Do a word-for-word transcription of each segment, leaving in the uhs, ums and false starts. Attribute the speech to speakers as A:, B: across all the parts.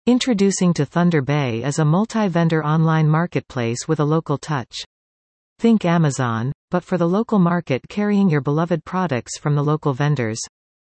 A: Introducing to Thunder Bay is a multi-vendor online marketplace with a local touch. Think Amazon, but for the local market, carrying your beloved products from the local vendors.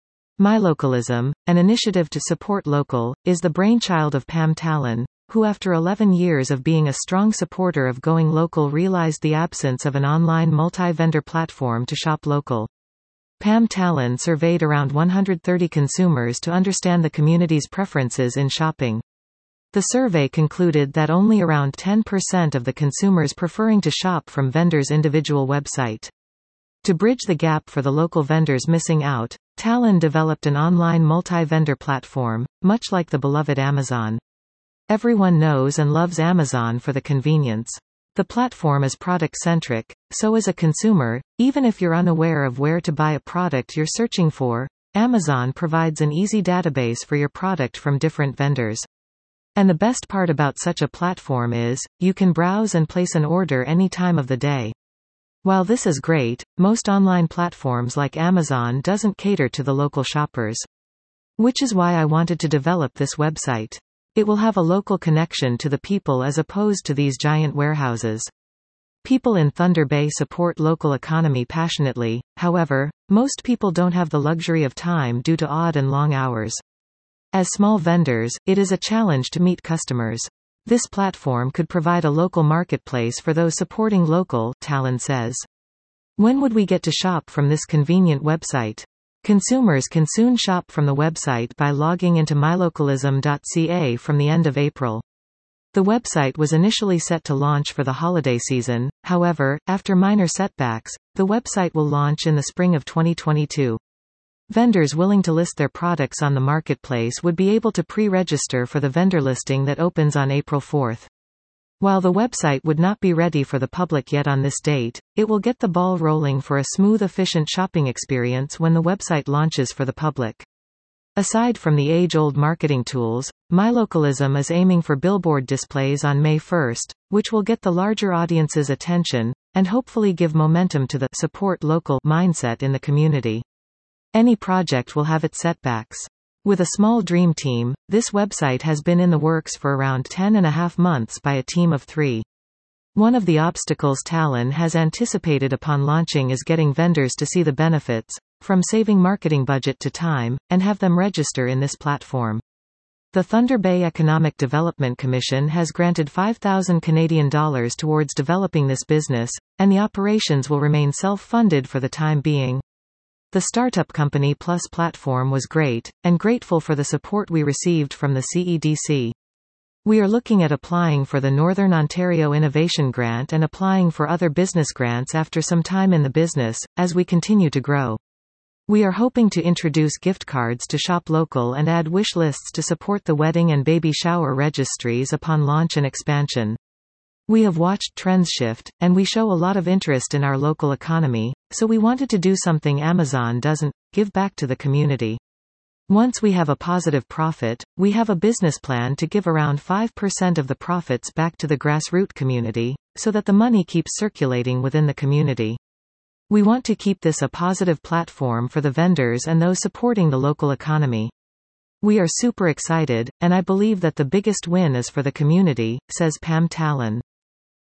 A: MyLocalism, an initiative to support local, is the brainchild of Pam Tallon, who after eleven years of being a strong supporter of going local realized the absence of an online multi-vendor platform to shop local. Pam Tallon surveyed around one hundred thirty consumers to understand the community's preferences in shopping. The survey concluded that only around ten percent of the consumers preferring to shop from vendors' individual website. To bridge the gap for the local vendors missing out, Tallon developed an online multi-vendor platform, much like the beloved Amazon. Everyone knows and loves Amazon for the convenience. The platform is product-centric, so as a consumer, even if you're unaware of where to buy a product you're searching for, Amazon provides an easy database for your product from different vendors. And the best part about such a platform is, you can browse and place an order any time of the day. While this is great, most online platforms like Amazon doesn't cater to the local shoppers. Which is why I wanted to develop this website. It will have a local connection to the people as opposed to these giant warehouses. People in Thunder Bay support local economy passionately, however, most people don't have the luxury of time due to odd and long hours. As small vendors, it is a challenge to meet customers. This platform could provide a local marketplace for those supporting local, Tallon says. When would we get to shop from this convenient website? Consumers can soon shop from the website by logging into my localism dot c a from the end of April. The website was initially set to launch for the holiday season, however, after minor setbacks, the website will launch in the spring of twenty twenty-two. Vendors willing to list their products on the marketplace would be able to pre-register for the vendor listing that opens on April fourth. While the website would not be ready for the public yet on this date, it will get the ball rolling for a smooth, efficient shopping experience when the website launches for the public. Aside from the age-old marketing tools, MyLocalism is aiming for billboard displays on May first, which will get the larger audience's attention, and hopefully give momentum to the support local mindset in the community. Any project will have its setbacks. With a small dream team, this website has been in the works for around ten and a half months by a team of three. One of the obstacles Tallon has anticipated upon launching is getting vendors to see the benefits, from saving marketing budget to time, and have them register in this platform. The Thunder Bay Economic Development Commission has granted five thousand Canadian dollars towards developing this business, and the operations will remain self-funded for the time being. The Startup Company Plus platform was great, and grateful for the support we received from the C E D C. We are looking at applying for the Northern Ontario Innovation Grant and applying for other business grants after some time in the business, as we continue to grow. We are hoping to introduce gift cards to shop local and add wish lists to support the wedding and baby shower registries upon launch and expansion. We have watched trends shift, and we show a lot of interest in our local economy, so we wanted to do something Amazon doesn't, give back to the community. Once we have a positive profit, we have a business plan to give around five percent of the profits back to the grassroots community, so that the money keeps circulating within the community. We want to keep this a positive platform for the vendors and those supporting the local economy. We are super excited, and I believe that the biggest win is for the community, says Pam Tallon.